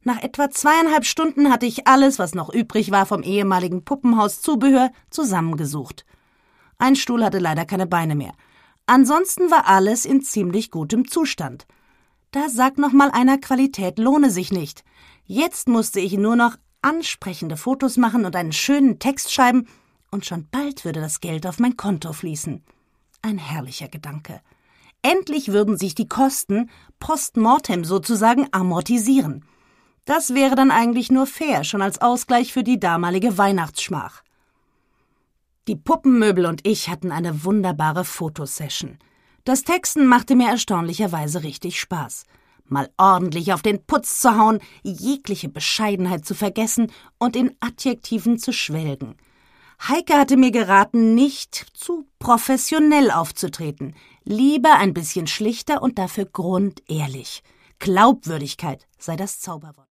Nach etwa 2,5 Stunden hatte ich alles, was noch übrig war vom ehemaligen Puppenhauszubehör, zusammengesucht. Ein Stuhl hatte leider keine Beine mehr. Ansonsten war alles in ziemlich gutem Zustand. Da sagt noch mal einer, Qualität lohne sich nicht. Jetzt musste ich nur noch ansprechende Fotos machen und einen schönen Text schreiben, und schon bald würde das Geld auf mein Konto fließen. Ein herrlicher Gedanke. Endlich würden sich die Kosten post mortem sozusagen amortisieren. Das wäre dann eigentlich nur fair, schon als Ausgleich für die damalige Weihnachtsschmach. Die Puppenmöbel und ich hatten eine wunderbare Fotosession. Das Texten machte mir erstaunlicherweise richtig Spaß. Mal ordentlich auf den Putz zu hauen, jegliche Bescheidenheit zu vergessen und in Adjektiven zu schwelgen. Heike hatte mir geraten, nicht zu professionell aufzutreten, lieber ein bisschen schlichter und dafür grundehrlich. Glaubwürdigkeit sei das Zauberwort.